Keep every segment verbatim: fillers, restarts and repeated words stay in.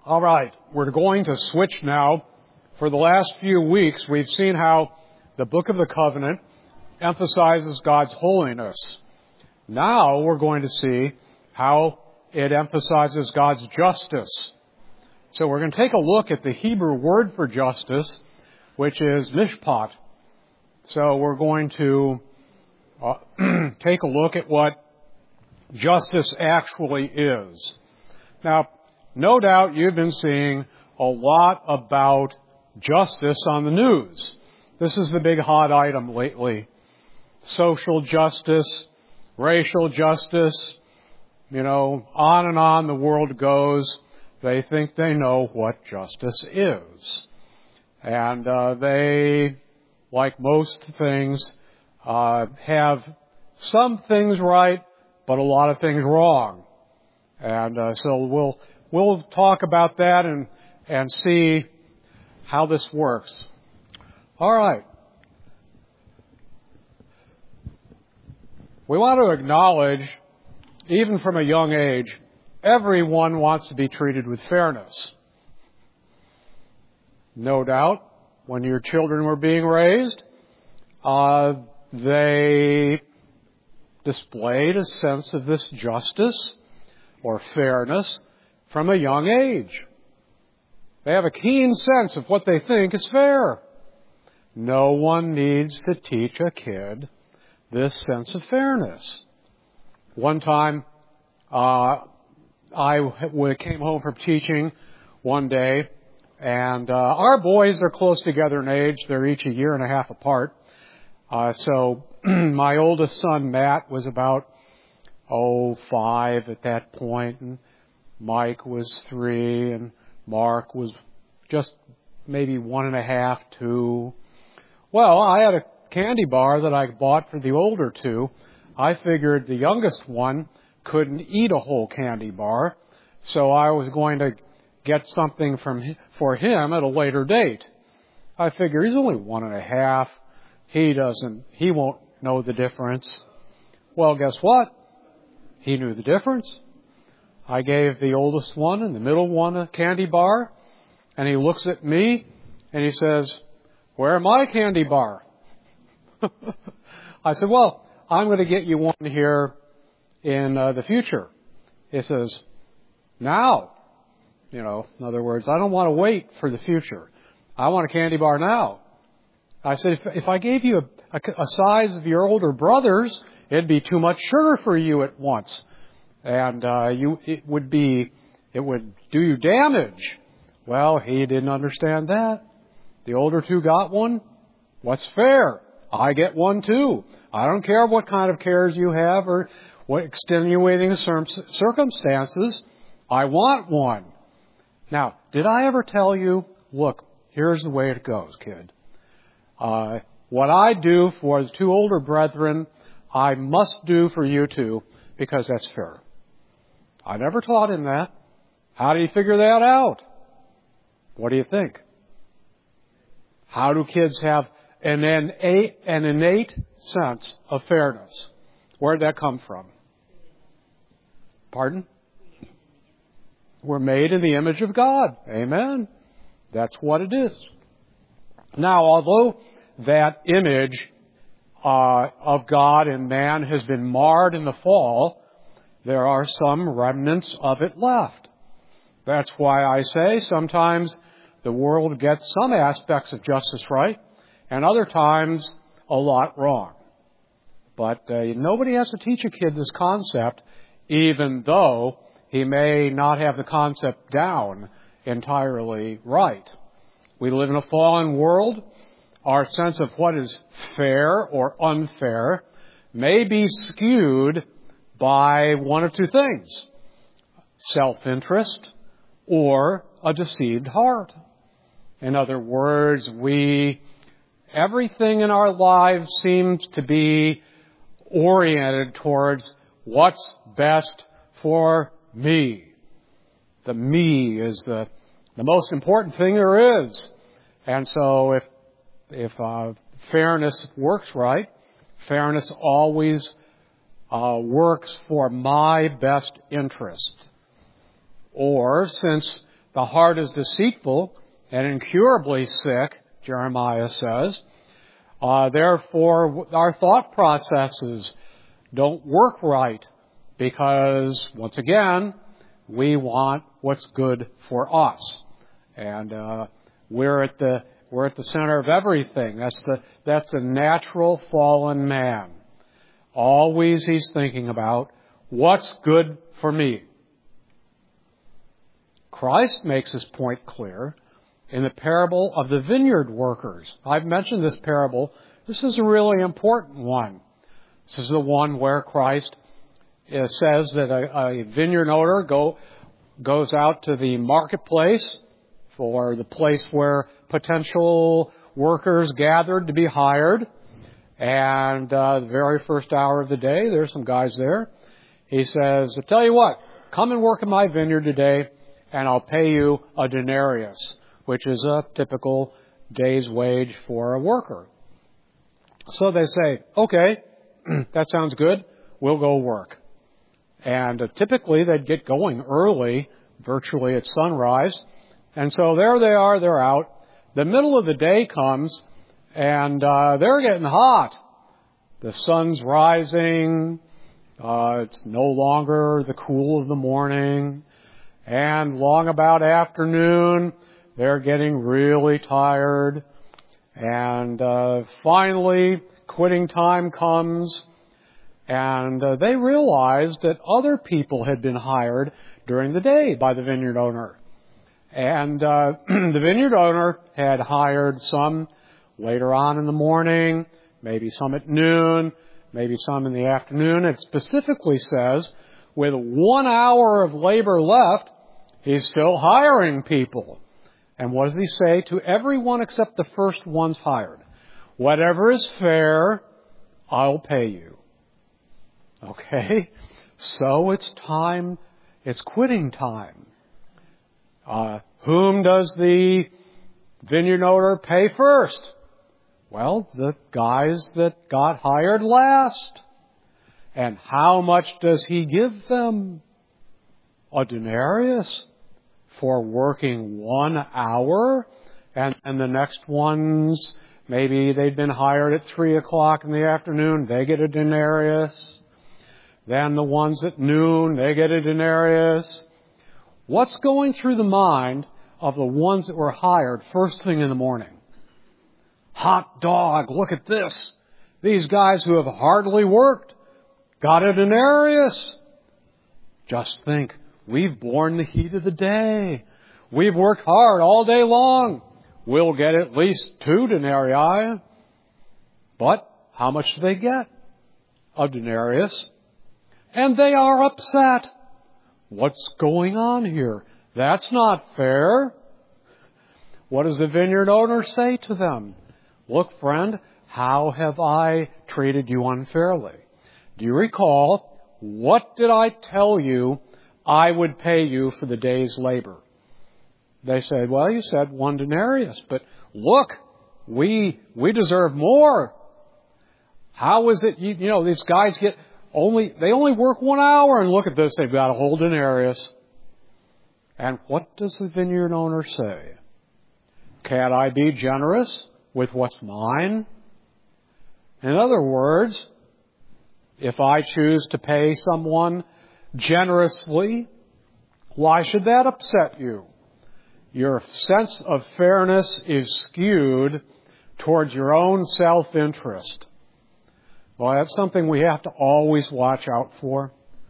All right, we're going to switch now. For the last few weeks, we've seen how the Book of the Covenant emphasizes God's holiness. Now we're going to see how it emphasizes God's justice. So we're going to take a look at the Hebrew word for justice, which is mishpat. So we're going to uh, take a look at what justice actually is. Now, no doubt you've been seeing a lot about justice on the news. This is the big hot item lately. Social justice, racial justice, you know, on and on the world goes. They think they know what justice is. And uh, they, like most things, uh, have some things right, but a lot of things wrong. And uh, so we'll we'll talk about that and and see how this works. All right. We want to acknowledge, even from a young age, everyone wants to be treated with fairness. No doubt, when your children were being raised, uh, they displayed a sense of this justice or fairness from a young age. They have a keen sense of what they think is fair. No one needs to teach a kid this sense of fairness. One time, uh, I came home from teaching one day, and uh, our boys are close together in age. They're each a year and a half apart. Uh, so my oldest son, Matt, was about, oh, five at that point, and Mike was three, and Mark was just maybe one and a half, two. Well, I had a candy bar that I bought for the older two. I figured the youngest one couldn't eat a whole candy bar, so I was going to get something from for him at a later date. I figure he's only one and a half. He doesn't, he won't know the difference. Well, guess what? He knew the difference. I gave the oldest one and the middle one a candy bar, and he looks at me and he says, "Where's my candy bar?" I said, "Well, I'm going to get you one here in uh, the future." He says, "Now." You know, in other words, I don't want to wait for the future. I want a candy bar now. I said, if, if I gave you a, a, a size of your older brother's, it'd be too much sugar for you at once. And uh, you, it would be, it would do you damage. Well, he didn't understand that. The older two got one. What's fair? I get one too. I don't care what kind of cares you have or what extenuating circumstances. I want one. Now, did I ever tell you, look, here's the way it goes, kid. Uh, what I do for the two older brethren, I must do for you too, because that's fair. I never taught him that. How did he figure that out? What do you think? How do kids have an innate, an innate sense of fairness? Where did that come from? Pardon? We're made in the image of God. Amen. That's what it is. Now, although that image uh, of God and man has been marred in the fall, there are some remnants of it left. That's why I say sometimes the world gets some aspects of justice right, and other times a lot wrong. But uh, nobody has to teach a kid this concept, even though he may not have the concept down entirely right. We live in a fallen world. Our sense of what is fair or unfair may be skewed by one of two things: self-interest or a deceived heart. In other words, we, everything in our lives seems to be oriented towards what's best for me. The me is the, the most important thing there is. And so if, if uh, fairness works right, fairness always uh, works for my best interest. Or, since The heart is deceitful and incurably sick, Jeremiah says. Uh, therefore, our thought processes don't work right because, once again, we want what's good for us. And uh, we're at the we're at the center of everything. That's the that's the natural fallen man. Always he's thinking about what's good for me. Christ makes his point clear in the parable of the vineyard workers. I've mentioned this parable. This is a really important one. This is the one where Christ uh, says that a, a vineyard owner go, goes out to the marketplace, for the place where potential workers gathered to be hired. And uh, the very first hour of the day, there's some guys there. He says, I tell you what, come and work in my vineyard today, and I'll pay you a denarius, which is a typical day's wage for a worker. So they say, okay, that sounds good. We'll go work. And uh, typically they'd get going early, virtually at sunrise. And so there they are, they're out. The middle of the day comes, and uh, they're getting hot. The sun's rising. Uh, it's no longer the cool of the morning. And long about afternoon, they're getting really tired. And uh, finally, quitting time comes. And uh, they realized that other people had been hired during the day by the vineyard owner. And uh, the vineyard owner had hired some later on in the morning, maybe some at noon, maybe some in the afternoon. It specifically says, with one hour of labor left, he's still hiring people. And what does he say? To everyone except the first ones hired. Whatever is fair, I'll pay you. Okay? So it's time, it's quitting time. Uh, whom does the vineyard owner pay first? Well, the guys that got hired last. And how much does he give them? A denarius for working one hour. And, and the next ones, maybe they'd been hired at three o'clock in the afternoon, they get a denarius. Then the ones at noon, they get a denarius. What's going through the mind of the ones that were hired first thing in the morning? Hot dog, look at this. These guys who have hardly worked got a denarius. Just think, we've borne the heat of the day. We've worked hard all day long. We'll get at least two denarii. But how much do they get? A denarius. And they are upset. What's going on here? That's not fair. What does the vineyard owner say to them? Look, friend, how have I treated you unfairly? Do you recall, what did I tell you I would pay you for the day's labor? They said, well, you said one denarius, but look, we we deserve more. How is it, you, you know, these guys get only, they only work one hour, and look at this, they've got a whole denarius. And what does the vineyard owner say? Can't I be generous with what's mine? In other words, if I choose to pay someone generously, why should that upset you? Your sense of fairness is skewed towards your own self-interest. Well, that's something we have to always watch out for.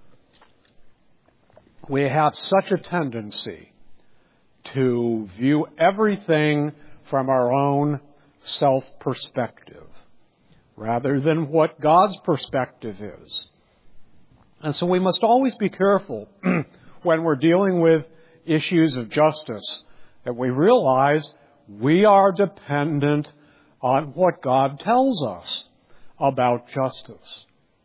We have such a tendency to view everything from our own self-perspective rather than what God's perspective is. And so we must always be careful when we're dealing with issues of justice that we realize we are dependent on what God tells us about justice.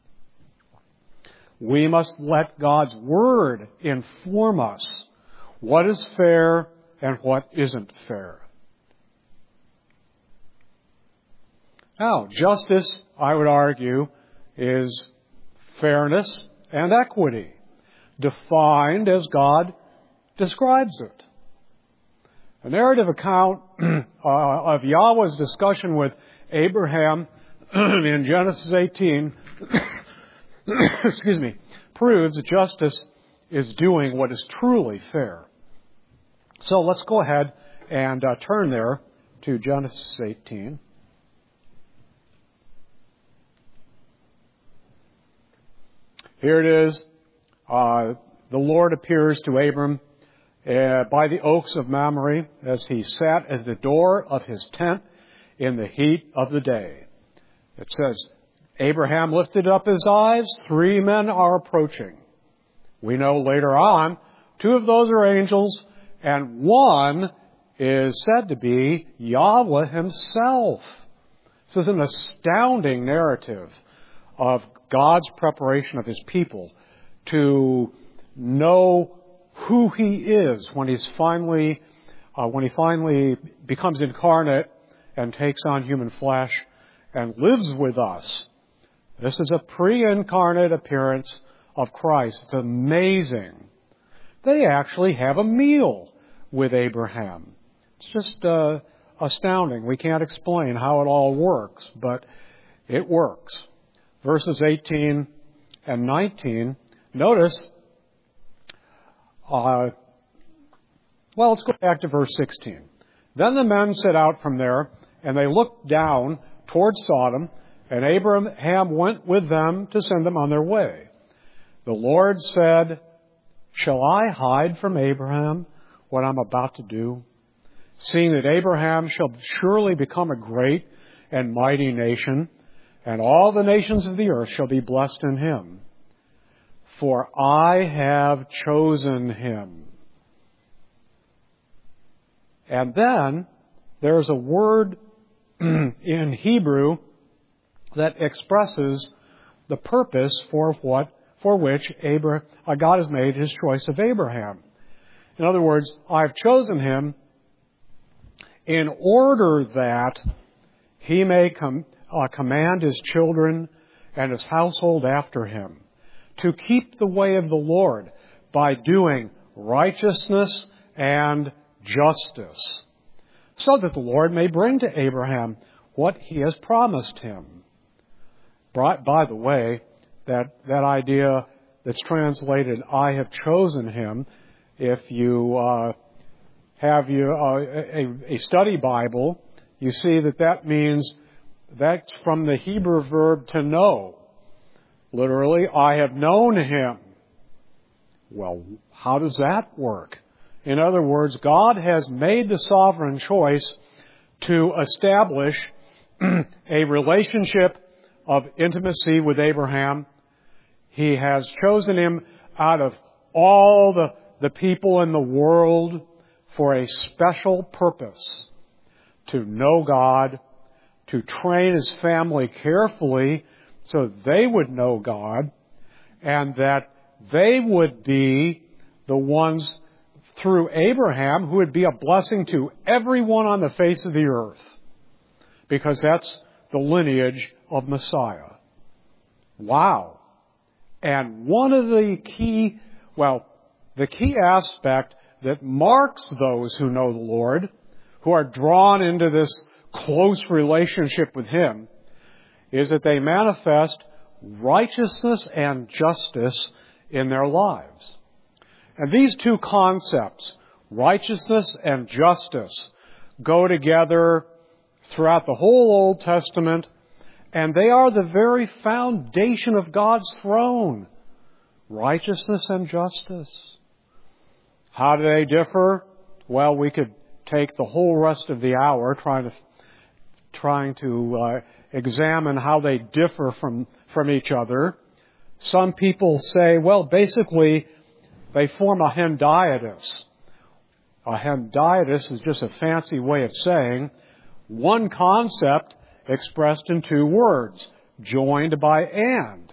We must let God's Word inform us what is fair and what isn't fair. Now, justice, I would argue, is fairness and equity, defined as God describes it. A narrative account uh, of Yahweh's discussion with Abraham in Genesis eighteen excuse me, proves that justice is doing what is truly fair. So let's go ahead and uh, turn there to Genesis eighteen. Here it is. Uh, the Lord appears to Abram uh, by the oaks of Mamre as he sat at the door of his tent in the heat of the day. It says, Abraham lifted up his eyes. Three men are approaching. We know later on, two of those are angels, and one is said to be Yahweh himself. This is an astounding narrative of God's preparation of his people to know who he is when he's finally, uh, when he finally becomes incarnate and takes on human flesh and lives with us. This is a pre-incarnate appearance of Christ. It's amazing. They actually have a meal with Abraham. It's just uh, astounding. We can't explain how it all works, but it works. Verses eighteen and nineteen, notice, uh, well, let's go back to verse sixteen. Then the men set out from there, and they looked down toward Sodom, and Abraham went with them to send them on their way. The Lord said, shall I hide from Abraham what I'm about to do? Seeing that Abraham shall surely become a great and mighty nation, and all the nations of the earth shall be blessed in him. For I have chosen him. And then there's a word in Hebrew that expresses the purpose for what, for which Abraham, uh, God has made his choice of Abraham. In other words, I've chosen him in order that he may com- uh, command his children and his household after him to keep the way of the Lord by doing righteousness and justice, so that the Lord may bring to Abraham what he has promised him. By the way, that, that idea that's translated, I have chosen him, if you uh, have you, uh, a, a study Bible, you see that that means that's from the Hebrew verb to know. Literally, I have known him. Well, how does that work? In other words, God has made the sovereign choice to establish a relationship of intimacy with Abraham. He has chosen him out of all the, the people in the world for a special purpose, to know God, to train his family carefully so they would know God, and that they would be the ones through Abraham who would be a blessing to everyone on the face of the earth, because that's the lineage of Messiah. Wow. And one of the key, well, the key aspect that marks those who know the Lord, who are drawn into this close relationship with him, is that they manifest righteousness and justice in their lives. And these two concepts, righteousness and justice, go together throughout the whole Old Testament, and they are the very foundation of God's throne. Righteousness and justice. How do they differ? Well, we could take the whole rest of the hour trying to trying to uh, examine how they differ from, from each other. Some people say, well, basically, they form a hendiadys. A hendiadys is just a fancy way of saying one concept expressed in two words, joined by and.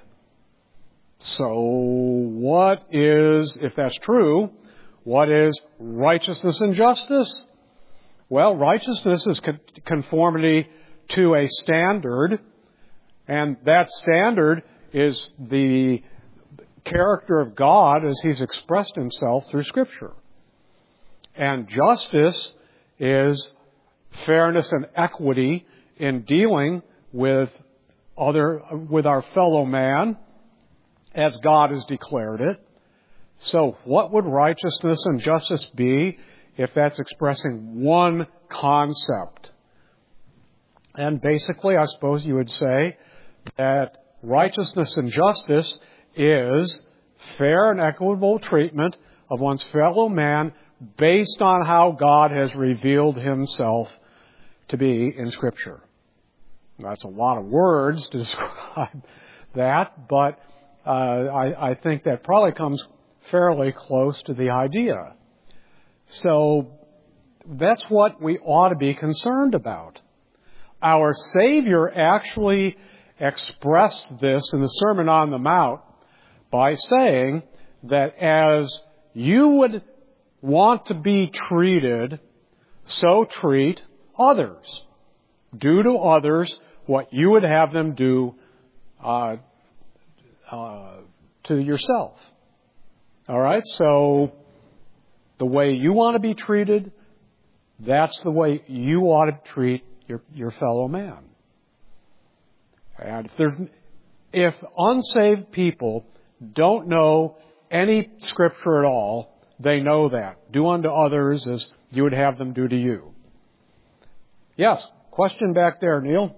So what is, if that's true, what is righteousness and justice? Well, righteousness is conformity to a standard, and that standard is the character of God as he's expressed himself through Scripture. And justice is fairness and equity in dealing with other, with our fellow man as God has declared it. So what would righteousness and justice be if that's expressing one concept? And basically, I suppose you would say that righteousness and justice is fair and equitable treatment of one's fellow man based on how God has revealed himself to be in Scripture. That's a lot of words to describe that, but uh, I, I think that probably comes fairly close to the idea. So that's what we ought to be concerned about. Our Savior actually expressed this in the Sermon on the Mount by saying that as you would want to be treated, so treat others. Do to others what you would have them do uh, uh, to yourself. All right? So the way you want to be treated, that's the way you ought to treat your, your fellow man. And if there's, if unsaved people don't know any Scripture at all, they know that. Do unto others as you would have them do to you. Yes, question back there, Neil.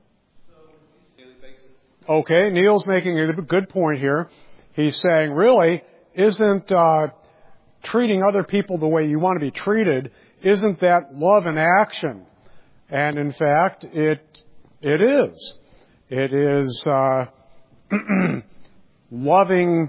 Okay, Neil's making a good point here. He's saying, really, isn't uh, treating other people the way you want to be treated, isn't that love in action? And in fact, it it is. It is uh, loving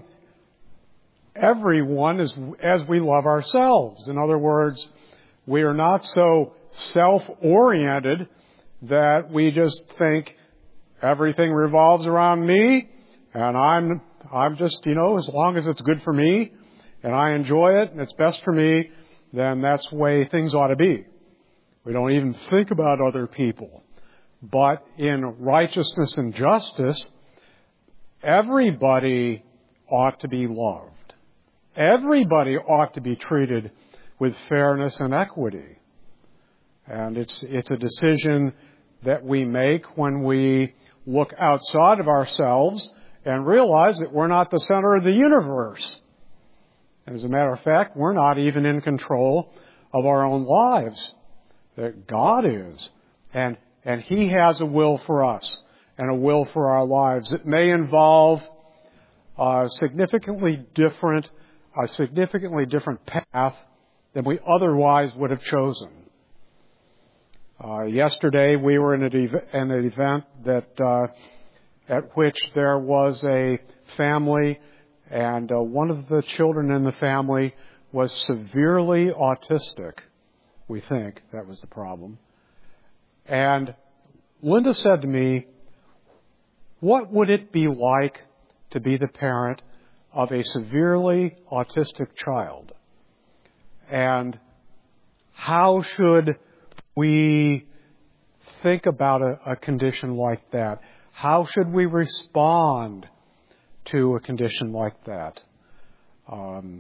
everyone as, as we love ourselves. In other words, we are not so self-oriented that we just think everything revolves around me and I'm I'm just, you know, as long as it's good for me and I enjoy it and it's best for me, then that's the way things ought to be. We don't even think about other people. But in righteousness and justice, everybody ought to be loved. Everybody ought to be treated with fairness and equity. And it's it's a decision that we make when we look outside of ourselves and realize that we're not the center of the universe. As a matter of fact, we're not even in control of our own lives. That God is. And and He has a will for us and a will for our lives. It may involve a significantly different, a significantly different path than we otherwise would have chosen. Uh, yesterday we were in an, ev- an event that uh, at which there was a family, and uh, one of the children in the family was severely autistic. We think that was the problem. And Linda said to me, what would it be like to be the parent of a severely autistic child? And how should we think about a, a condition like that? How should we respond to a condition like that? Um,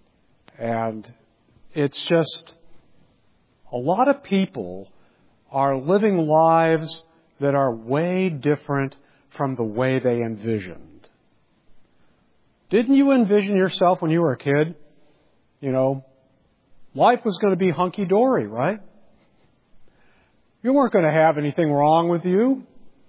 and it's just, a lot of people are living lives that are way different from the way they envisioned. Didn't you envision yourself when you were a kid? You know, life was going to be hunky-dory, right? You weren't going to have anything wrong with you.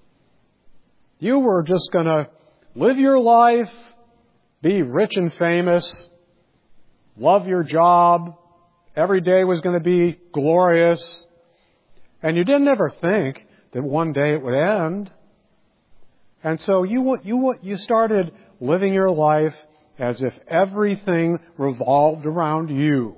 You were just going to live your life, be rich and famous, love your job. Every day was going to be glorious. And you didn't ever think that one day it would end. And so you you you started living your life as if everything revolved around you.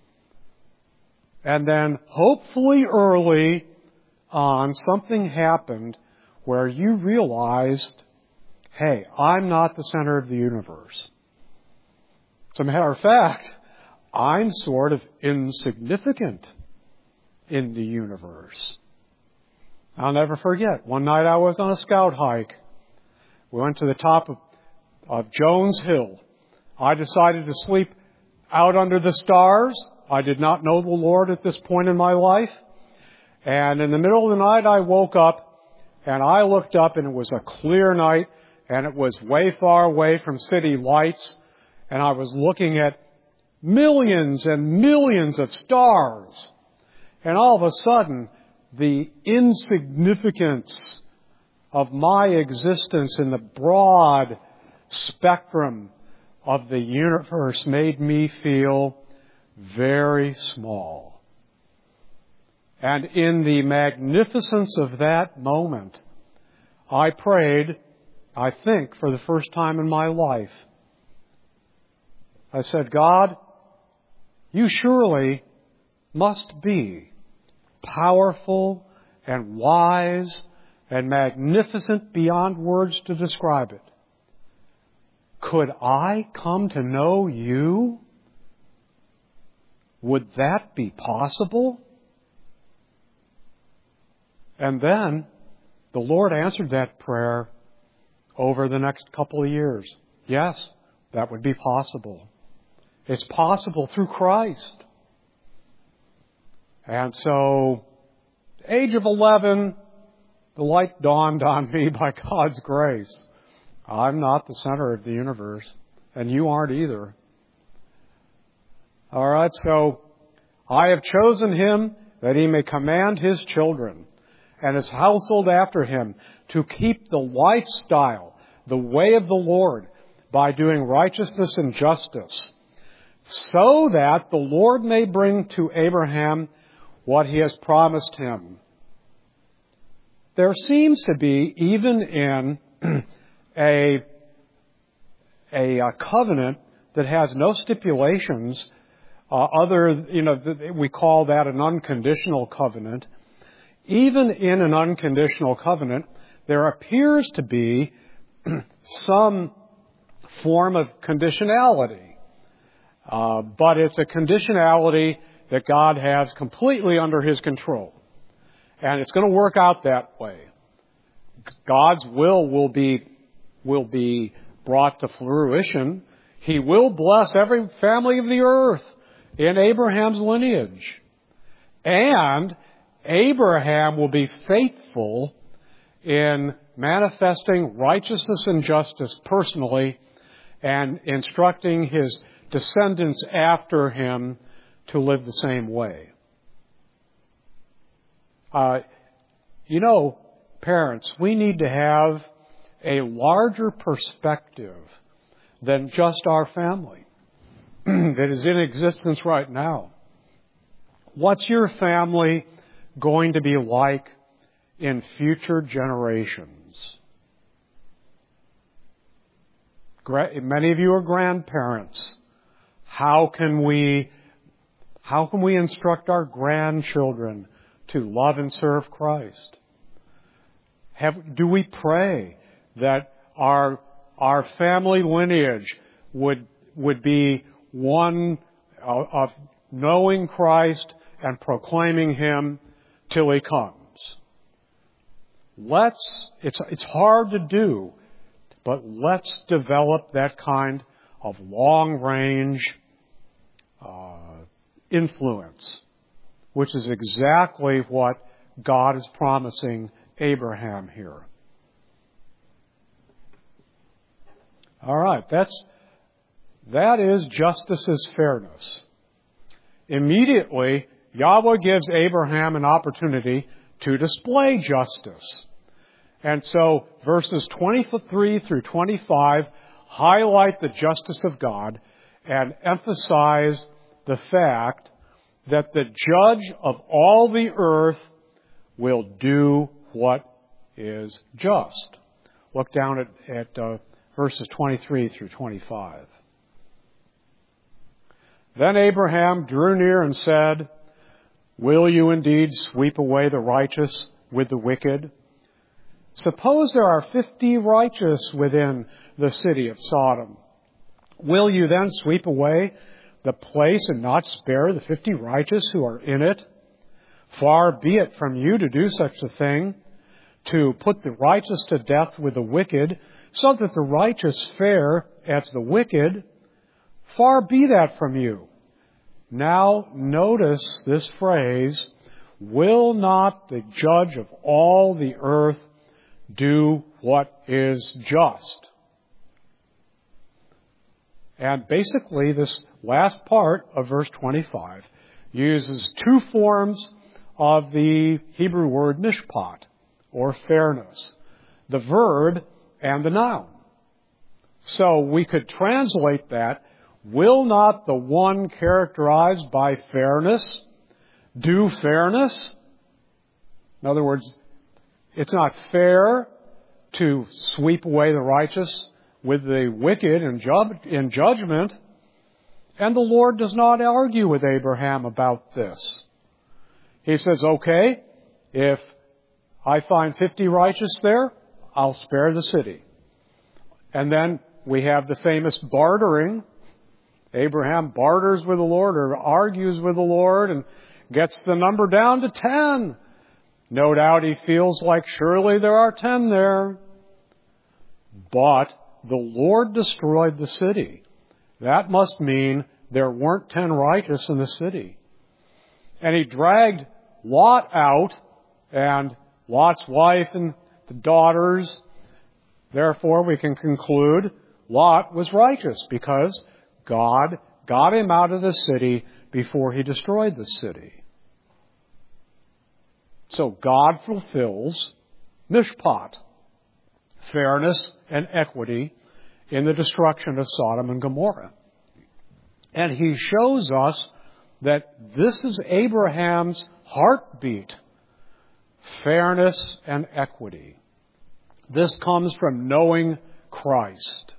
And then hopefully early on, something happened where you realized, hey, I'm not the center of the universe. As a matter of fact, I'm sort of insignificant in the universe. I'll never forget. One night I was on a scout hike. We went to the top of, of Jones Hill. I decided to sleep out under the stars I did not know the Lord at this point in my life. And in the middle of the night, I woke up, and I looked up, and it was a clear night, and it was way far away from city lights, and I was looking at millions and millions of stars. And all of a sudden, the insignificance of my existence in the broad spectrum of the universe made me feel very small. And in the magnificence of that moment, I prayed, I think, for the first time in my life. I said, God, you surely must be powerful and wise and magnificent beyond words to describe it. Could I come to know you? Would that be possible? And then the Lord answered that prayer over the next couple of years. Yes, that would be possible. It's possible through Christ. And so, age of eleven, the light dawned on me by God's grace. I'm not the center of the universe, and you aren't either. All right, so I have chosen him that he may command his children and his household after him to keep the lifestyle, the way of the Lord, by doing righteousness and justice, so that the Lord may bring to Abraham what he has promised him. There seems to be, even in a, a, a covenant that has no stipulations, uh, other, you know, we call that an unconditional covenant. Even in an unconditional covenant, there appears to be some form of conditionality. Uh, but it's a conditionality that God has completely under his control. And it's going to work out that way. God's will will be, will be brought to fruition. He will bless every family of the earth in Abraham's lineage. And Abraham will be faithful in manifesting righteousness and justice personally and instructing his descendants after him to live the same way. Uh, you know, parents, we need to have a larger perspective than just our family that is in existence right now. What's your family going to be like in future generations? Many of you are grandparents. How can we, how can we instruct our grandchildren to love and serve Christ? Have, do we pray that our, our family lineage would, would be one of, of knowing Christ and proclaiming him till he comes? Let's, it's, it's hard to do, but let's develop that kind of long-range uh, influence, which is exactly what God is promising Abraham here. All right, that's, that is justice as fairness. Immediately, Yahweh gives Abraham an opportunity to display justice. And so verses twenty-three through twenty-five highlight the justice of God and emphasize the fact that the judge of all the earth will do what is just. Look down at, at uh, verses twenty-three through twenty-five. Then Abraham drew near and said, "Will you indeed sweep away the righteous with the wicked? Suppose there are fifty righteous within the city of Sodom. Will you then sweep away the place and not spare the fifty righteous who are in it? Far be it from you to do such a thing, to put the righteous to death with the wicked, so that the righteous fare as the wicked. Far be that from you. Now notice this phrase, will not the judge of all the earth do what is just? And basically this last part of verse twenty-five uses two forms of the Hebrew word mishpat, or fairness, the verb and the noun. So we could translate that, will not the one characterized by fairness do fairness? In other words, it's not fair to sweep away the righteous with the wicked in, ju- in judgment. And the Lord does not argue with Abraham about this. He says, okay, if I find fifty righteous there, I'll spare the city. And then we have the famous bartering. Abraham barters with the Lord or argues with the Lord and gets the number down to ten. No doubt he feels like surely there are ten there. But the Lord destroyed the city. That must mean there weren't ten righteous in the city. And he dragged Lot out, and Lot's wife and the daughters. Therefore, we can conclude Lot was righteous because God got him out of the city before he destroyed the city. So God fulfills mishpat, fairness and equity, in the destruction of Sodom and Gomorrah. And he shows us that this is Abraham's heartbeat, fairness and equity. This comes from knowing Christ.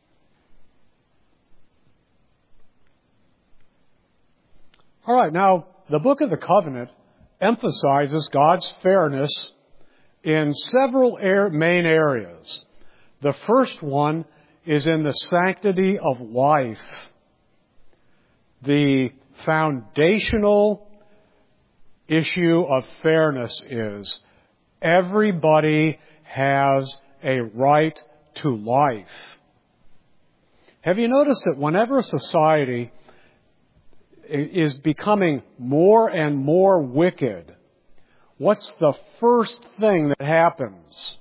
All right, now, the Book of the Covenant emphasizes God's fairness in several main areas. The first one is in the sanctity of life. The foundational issue of fairness is everybody has a right to life. Have you noticed that whenever a society is becoming more and more wicked, what's the first thing that happens?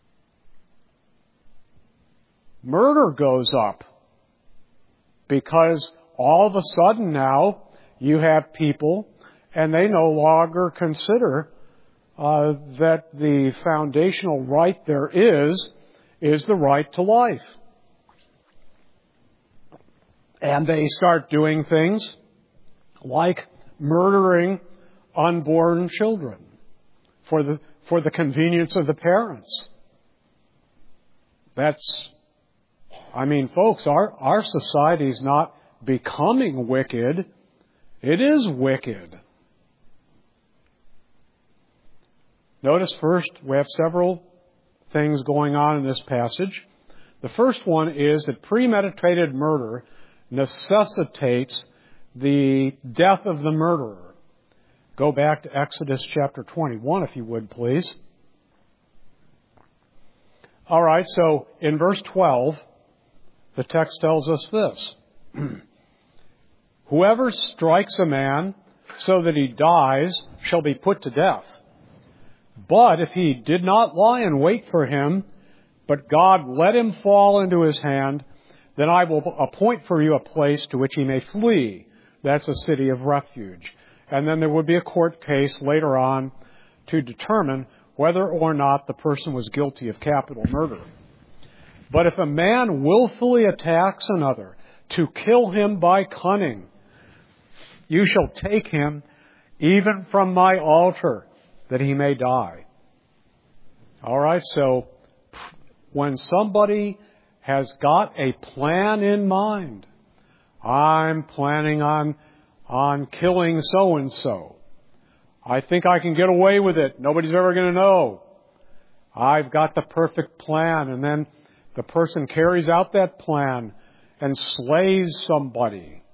Murder goes up. Because all of a sudden now you have people and they no longer consider uh, that the foundational right there is, is the right to life. And they start doing things like murdering unborn children for the for the convenience of the parents. That's, I mean, folks, our, our society is not becoming wicked. It is wicked. Notice first, we have several things going on in this passage. The first one is that premeditated murder necessitates the death of the murderer. Go back to Exodus chapter twenty-one, if you would, please. All right, so in verse twelve, the text tells us this. Whoever strikes a man so that he dies shall be put to death. But if he did not lie in wait for him, but God let him fall into his hand, then I will appoint for you a place to which he may flee. That's a city of refuge. And then there would be a court case later on to determine whether or not the person was guilty of capital murder. But if a man willfully attacks another to kill him by cunning, you shall take him even from my altar, that he may die. All right, so when somebody has got a plan in mind, I'm planning on, on killing so-and-so. I think I can get away with it. Nobody's ever going to know. I've got the perfect plan. And then the person carries out that plan and slays somebody.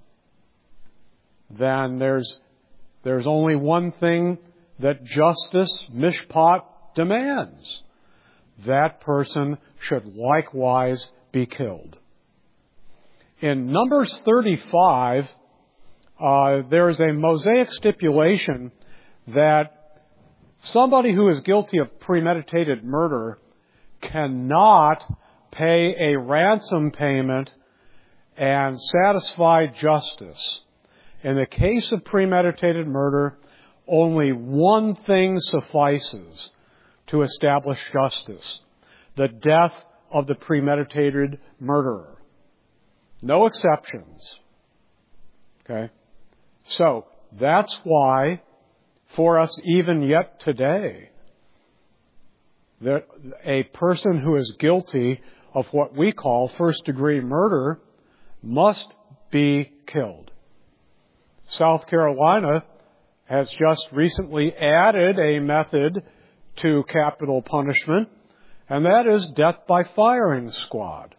Then there's, there's only one thing that justice, mishpat, demands. That person should likewise be killed. In Numbers thirty-five, uh, there is a Mosaic stipulation that somebody who is guilty of premeditated murder cannot pay a ransom payment and satisfy justice. In the case of premeditated murder, only one thing suffices to establish justice: the death of the premeditated murderer. No exceptions. Okay? So, that's why, for us even yet today, that a person who is guilty of what we call first-degree murder must be killed. South Carolina has just recently added a method to capital punishment, and that is death by firing squad.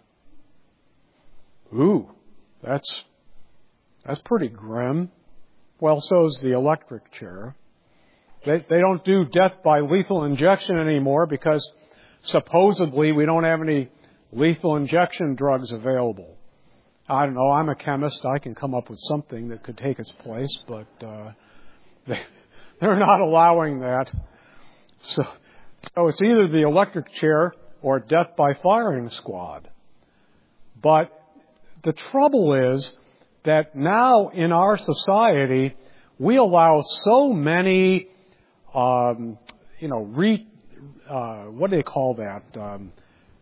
Ooh, that's that's pretty grim. Well, so's the electric chair. They, they don't do death by lethal injection anymore because supposedly we don't have any lethal injection drugs available. I don't know, I'm a chemist. I can come up with something that could take its place, but uh, they, they're not allowing that. So, so it's either the electric chair or death by firing squad. But the trouble is that now in our society, we allow so many, um, you know, re, uh, what do they call that? Um,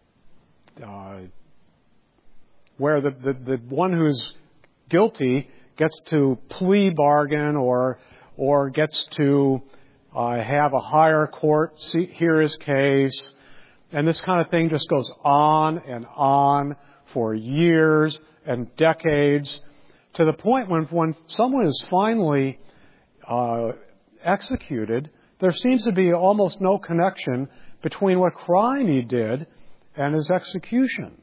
uh, where the, the, the one who's guilty gets to plea bargain or or gets to uh, have a higher court see, hear his case, and this kind of thing just goes on and on for years and decades, to the point when when someone is finally uh, executed, there seems to be almost no connection between what crime he did and his execution.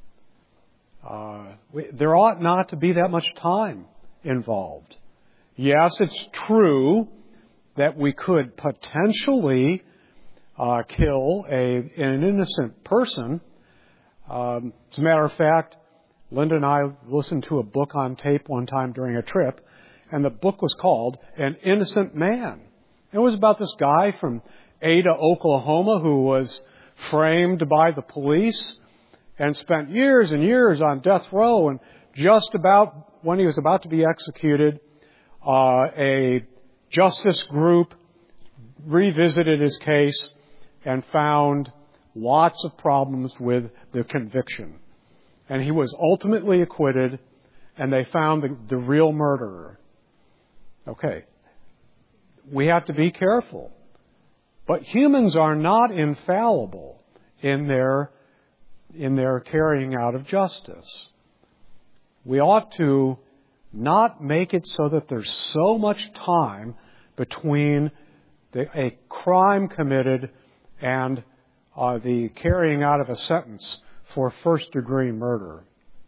Uh, we, there ought not to be that much time involved. Yes, it's true that we could potentially uh, kill a, an innocent person. Um, as a matter of fact, Linda and I listened to a book on tape one time during a trip, and the book was called An Innocent Man. It was about this guy from Ada, Oklahoma, who was framed by the police and spent years and years on death row, and just about when he was about to be executed, uh, a justice group revisited his case and found lots of problems with the conviction. And he was ultimately acquitted, and they found the, the real murderer. Okay. We have to be careful. But humans are not infallible in their in their carrying out of justice. We ought to not make it so that there's so much time between the, a crime committed and uh, the carrying out of a sentence for first-degree murder.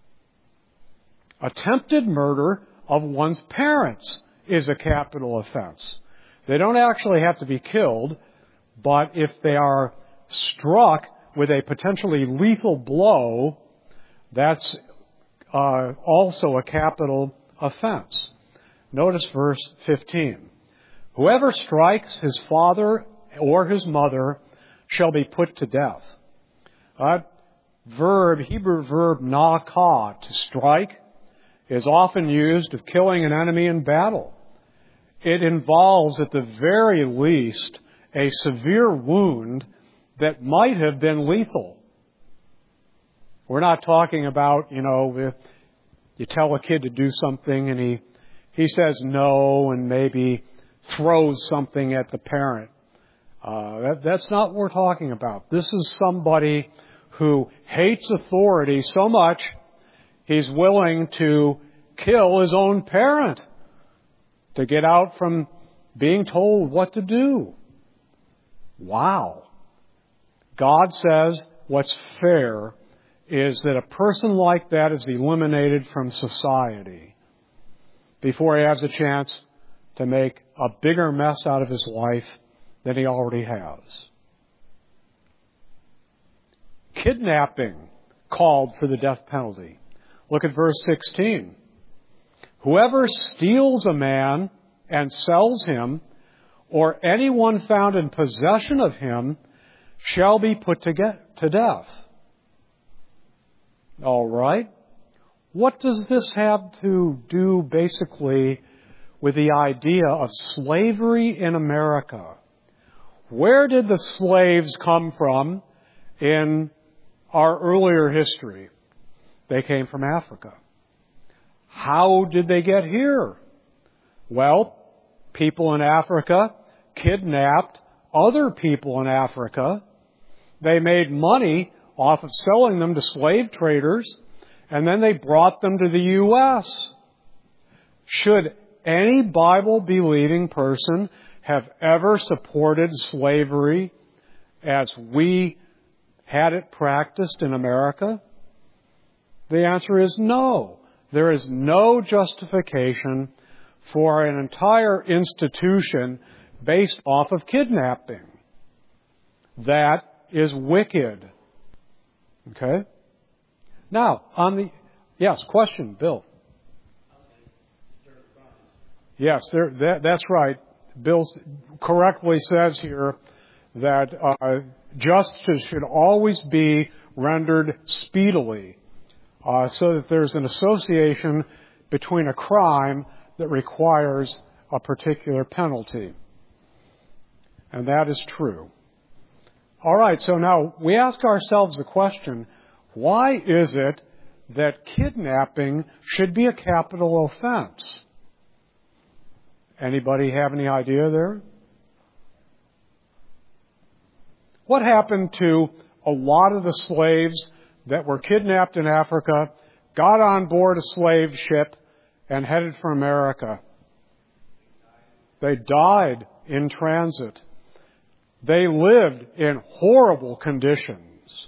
Attempted murder of one's parents is a capital offense. They don't actually have to be killed, but if they are struck with a potentially lethal blow, that's uh, also a capital offense. Notice verse fifteen. Whoever strikes his father or his mother shall be put to death. That verb, Hebrew verb nakah, to strike, is often used of killing an enemy in battle. It involves, at the very least, a severe wound that might have been lethal. We're not talking about, you know, if you tell a kid to do something and he he says no and maybe throws something at the parent. Uh, that, that's not what we're talking about. This is somebody who hates authority so much he's willing to kill his own parent to get out from being told what to do. Wow. God says what's fair is that a person like that is eliminated from society before he has a chance to make a bigger mess out of his life than he already has. Kidnapping called for the death penalty. Look at verse sixteen. Whoever steals a man and sells him, or anyone found in possession of him, shall be put to, get, to death. All right. What does this have to do basically with the idea of slavery in America? Where did the slaves come from in our earlier history? They came from Africa. How did they get here? Well, people in Africa kidnapped other people in Africa. They made money off of selling them to slave traders, and then they brought them to the U S Should any Bible-believing person have ever supported slavery as we had it practiced in America? The answer is no. There is no justification for an entire institution based off of kidnapping. That is wicked. Okay? Now, on the... Yes, question, Bill. Yes, there, that, that's right. Bill correctly says here that uh, justice should always be rendered speedily, uh, so that there's an association between a crime that requires a particular penalty. And that is true. All right, so now we ask ourselves the question, why is it that kidnapping should be a capital offense? Anybody have any idea there? What happened to a lot of the slaves that were kidnapped in Africa, got on board a slave ship, and headed for America? They died in transit. They lived in horrible conditions.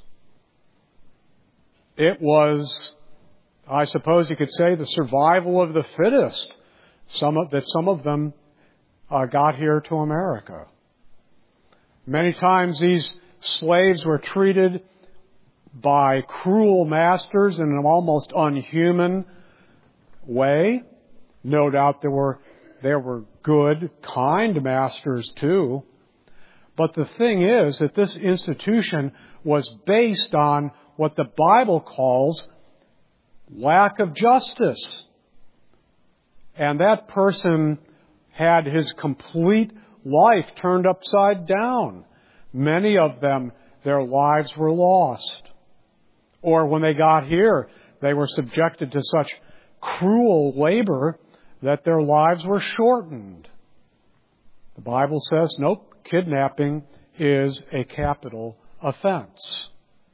It was, I suppose you could say, the survival of the fittest. Some of, that some of them uh, got here to America. Many times these slaves were treated by cruel masters in an almost unhuman way. No doubt there were there were good, kind masters too. But the thing is that this institution was based on what the Bible calls lack of justice. And that person had his complete life turned upside down. Many of them, their lives were lost. Or when they got here, they were subjected to such cruel labor that their lives were shortened. The Bible says, nope, kidnapping is a capital offense.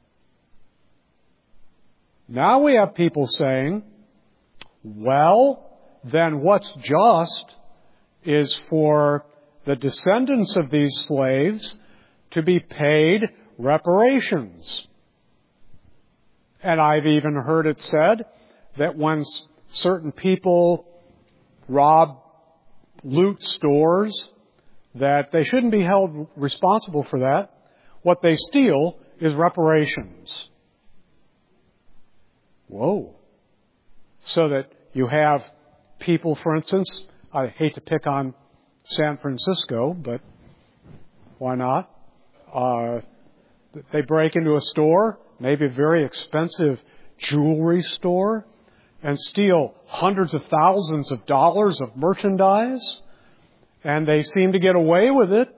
Now we have people saying, well, then what's just is for the descendants of these slaves to be paid reparations. And I've even heard it said that when certain people rob, loot stores, that they shouldn't be held responsible for that. What they steal is reparations. Whoa. So that you have people, for instance, I hate to pick on San Francisco, but why not? Uh, they break into a store, maybe a very expensive jewelry store, and steal hundreds of thousands of dollars of merchandise, and they seem to get away with it.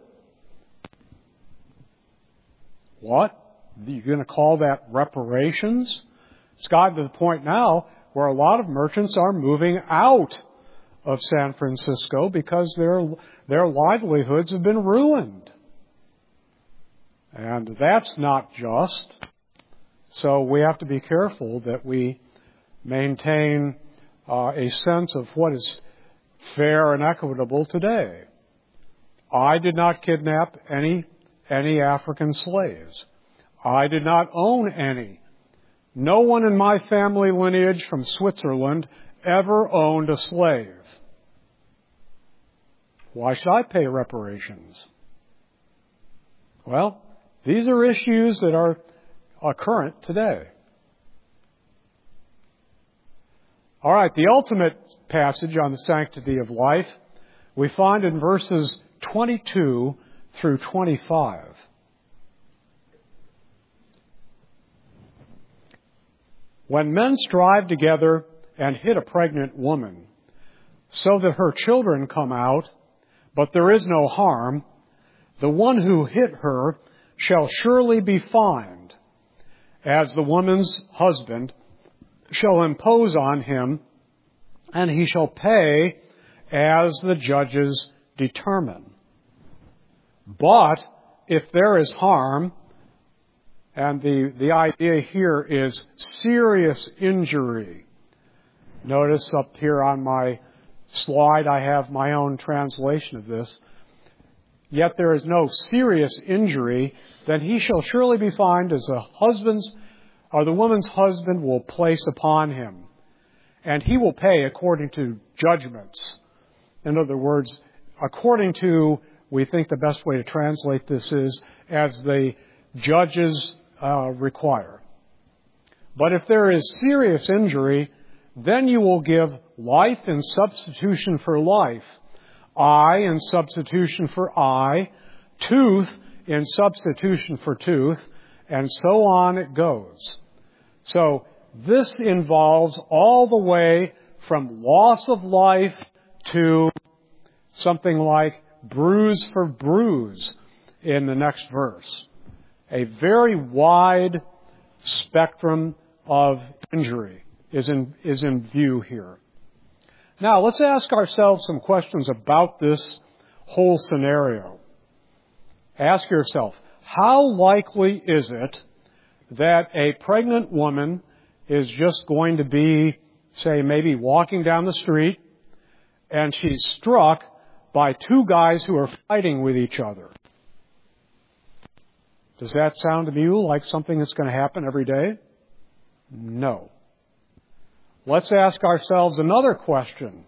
What? You're going to call that reparations? It's gotten to the point now where a lot of merchants are moving out of San Francisco because their their livelihoods have been ruined. And that's not just. So we have to be careful that we maintain uh, a sense of what is fair and equitable today. I did not kidnap any any African slaves. I did not own any. No one in my family lineage from Switzerland ever owned a slave. Why should I pay reparations? Well, these are issues that are, are current today. All right, the ultimate passage on the sanctity of life we find in verses twenty-two through twenty-five. When men strive together and hit a pregnant woman, so that her children come out, but there is no harm, the one who hit her shall surely be fined, as the woman's husband shall impose on him, and he shall pay as the judges determine. But if there is harm, and the, the idea here is serious injury. Notice up here on my slide I have my own translation of this. Yet there is no serious injury, then he shall surely be fined as the husband's or the woman's husband will place upon him. And he will pay according to judgments. In other words, according to, we think the best way to translate this is, as the judges uh, require. But if there is serious injury, then you will give life in substitution for life, eye in substitution for eye, tooth in substitution for tooth, and so on it goes. So this involves all the way from loss of life to something like bruise for bruise in the next verse. A very wide spectrum of injury is in, is in view here. Now, let's ask ourselves some questions about this whole scenario. Ask yourself, how likely is it that a pregnant woman is just going to be, say, maybe walking down the street and she's struck by two guys who are fighting with each other? Does that sound to you like something that's going to happen every day? No. Let's ask ourselves another question.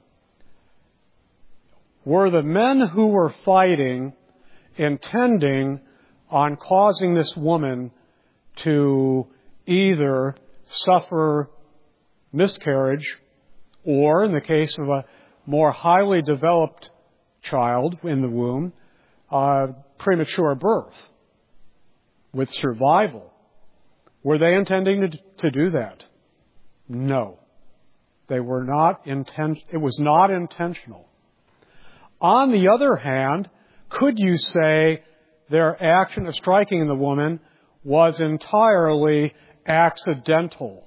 Were the men who were fighting intending on causing this woman to either suffer miscarriage or, in the case of a more highly developed child in the womb, uh, premature birth with survival? Were they intending to, to do that? No. They were not intent. It was not intentional. On the other hand, could you say their action of striking the woman was entirely accidental?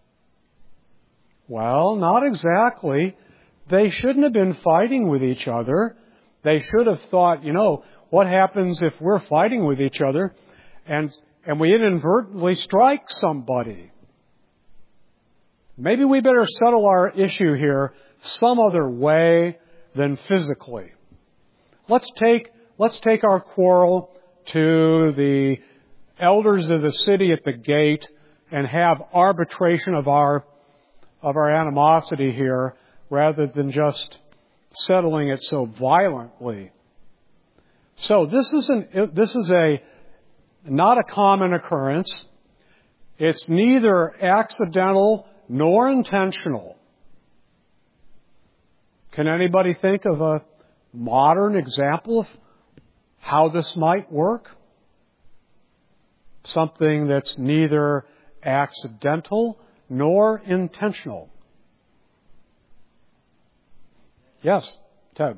Well, not exactly. They shouldn't have been fighting with each other. They should have thought, you know, what happens if we're fighting with each other and and we inadvertently strike somebody? Maybe we better settle our issue here some other way than physically. Let's take let's take our quarrel to the elders of the city at the gate and have arbitration of our of our animosity here rather than just settling it so violently. So this is an this is a not a common occurrence. It's neither accidental nor intentional. Can anybody think of a modern example of how this might work? Something that's neither accidental nor intentional. Yes, Ted.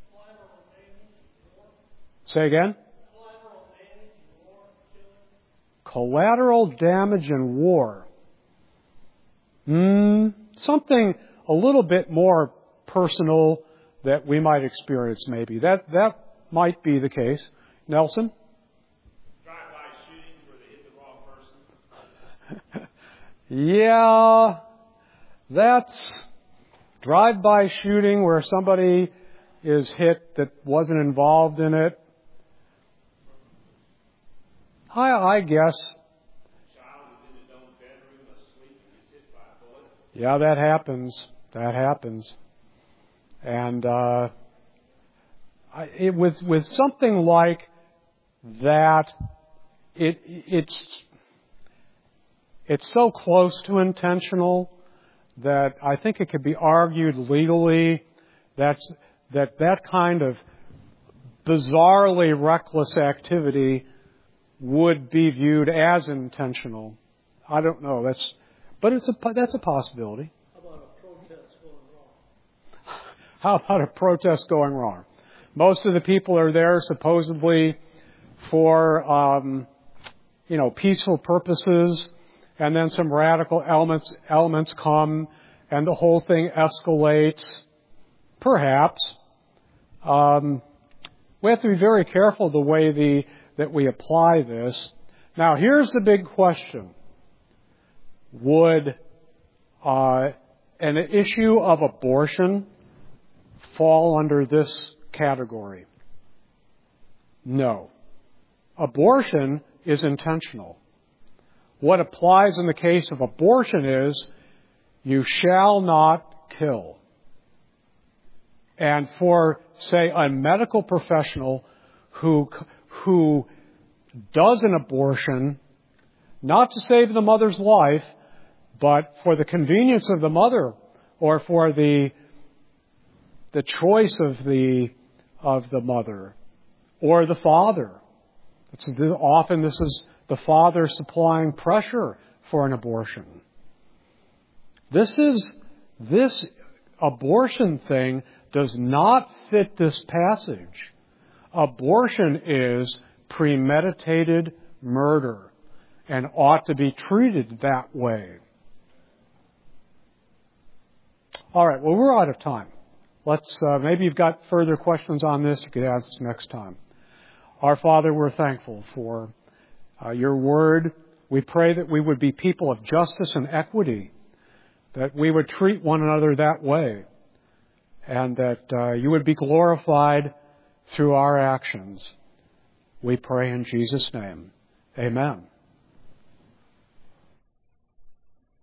Say again? Collateral damage in war. Mm, something a little bit more personal that we might experience maybe. That that might be the case. Nelson? Drive-by shootings where they hit the wrong person. Yeah, that's drive-by shooting where somebody is hit that wasn't involved in it. I, I guess. Yeah, that happens. That happens. And uh, I, it, with with something like that, it it's it's so close to intentional that I think it could be argued legally that's, that that kind of bizarrely reckless activity would be viewed as intentional. I don't know. That's, but it's a, that's a possibility. How about a protest going wrong? How about a protest going wrong? Most of the people are there supposedly for, um, you know, peaceful purposes, and then some radical elements elements come, and the whole thing escalates. Perhaps. Um, we have to be very careful the way the that we apply this. Now, here's the big question. Would uh, an issue of abortion fall under this category? No. Abortion is intentional. What applies in the case of abortion is, you shall not kill. And for, say, a medical professional who who does an abortion, not to save the mother's life, but for the convenience of the mother, or for the the choice of the of the mother or the father. It's, often this is the father supplying pressure for an abortion. This is this abortion thing does not fit this passage. Abortion is premeditated murder and ought to be treated that way. All right, well, we're out of time. Let's, uh, maybe you've got further questions on this. You could ask us next time. Our Father, we're thankful for uh, your word. We pray that we would be people of justice and equity, that we would treat one another that way, and that uh, you would be glorified through our actions. We pray in Jesus' name. Amen.